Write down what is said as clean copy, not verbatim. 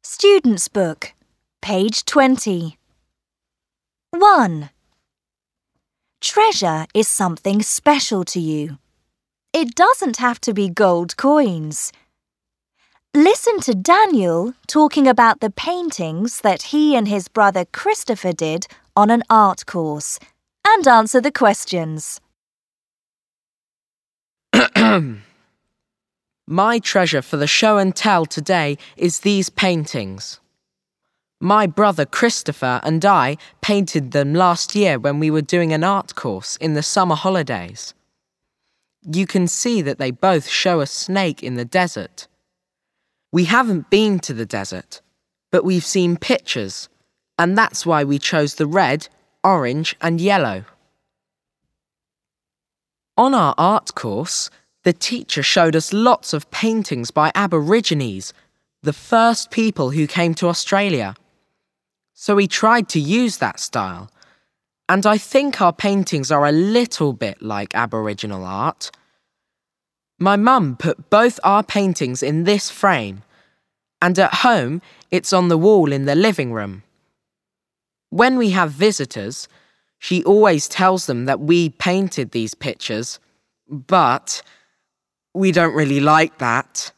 Student's Book, page 20. 1. Treasure is something special to you. It doesn't have to be gold coins. Listen to Daniel talking about the paintings that he and his brother Christopher did on an art course, and answer the questions. My treasure for the show and tell today is these paintings. My brother Christopher and I painted them last year when we were doing an art course in the summer holidays. You can see that they both show a snake in the desert. We haven't been to the desert, but we've seen pictures, and that's why we chose the red, orange and yellow. On our art course, the teacher showed us lots of paintings by Aborigines, the first people who came to Australia. So we tried to use that style, and I think our paintings are a little bit like Aboriginal art. My mum put both our paintings in this frame, and at home it's on the wall in the living room. When we have visitors, she always tells them that we painted these pictures, but we don't really like that.